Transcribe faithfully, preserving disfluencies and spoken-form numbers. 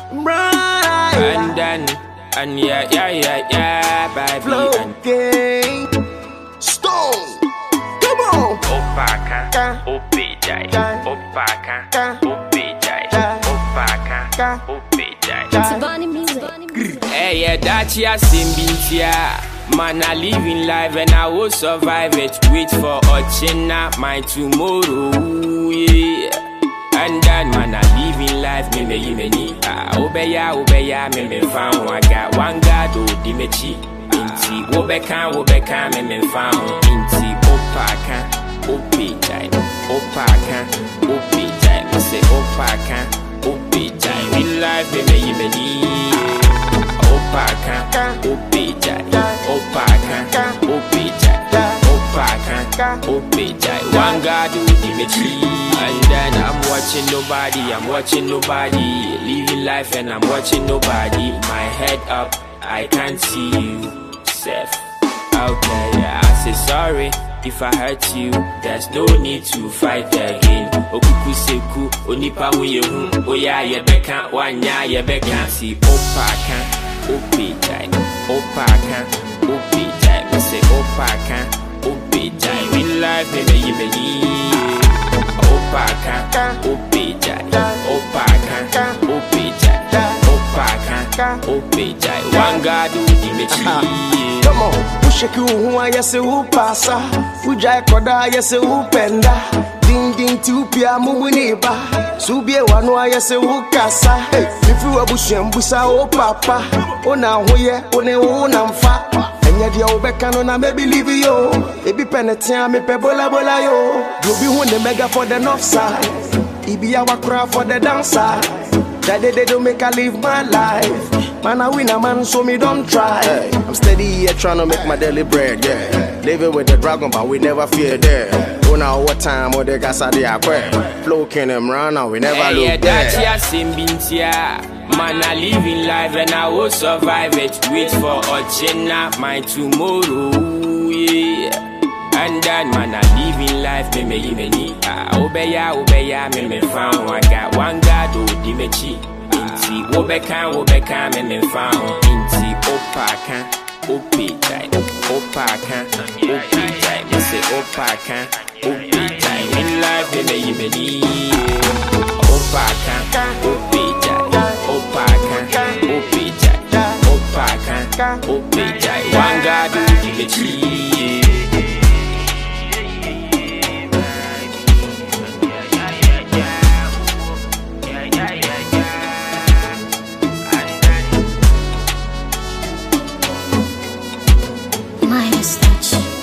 Right. And then, and yeah, yeah, yeah, yeah, baby. Floating. Stone. Come on. Opaka, Opejai, Opaka, Opejai, Opaka, Opejai. Tabani music. Hey, yeah, that's ya Simbintia. Man, I live in life and I will survive it. Wait for Ochina, my tomorrow, yeah. And then, man, I live in life, me me me ni. Obeya, obeya, me me found. I got one God, oh, dimechi. Inti, obeka, obeka, me me found. Inti, opaka, opejai, opaka, opejai. Me say opaka, opejai. Real life, me me me ni. Opaka, opejai, opaka, opejai, opaka, opejai. One God do the mechi. And then I'm watching nobody, I'm watching nobody. Living life and I'm watching nobody. My head up, I can't see you. Safe. Okay, yeah, I say sorry if I hurt you. There's no need to fight again. Okuku seku, onipa muyehu. Oya yebeka, wanya yebeka. Si opaka, opejai, opaka, opejai. Me say opaka, opejai. Real life, baby, you me. Opaka, opejai, opaka, opejai, opaka, opejai. One God do the mechi. Come on, push a cool who I say who passa. Ujai koda yes who penda. Ding ding to pia mumuniba. Subie wano I say who kasa. Hey, if you are bushing busa o papa. Ona hoye, one o namfa. Enya dia obeka na me believe yo. Ebi penetia me pe bola bola yo. You be who the mega for the north side. Ibi our crowd for the downside. That day they don't make I live my life. Man, I win a man, so me don't try. Hey, I'm steady here trying to make my daily bread, yeah. Living with the dragon, but we never fear death. Don't know what time or the gas are the flow can them run and we never hey, look yeah, back. that's ya Simbintia. Man, I live in life and I will survive it. Wait for Ochina, my tomorrow, yeah. And then, man, I live in life, me me me ni. Obeya, obeya, me me found. I got one God, oh, dimechi. Inti, obeka, obeka, me me found. Inti, opaka, opejai, opaka, opejai. Me say opaka, opejai. In life, me me me ni. Opaka, opejai, opaka, opejai, opaka, opejai. One God, oh, dimechi. Minus touch.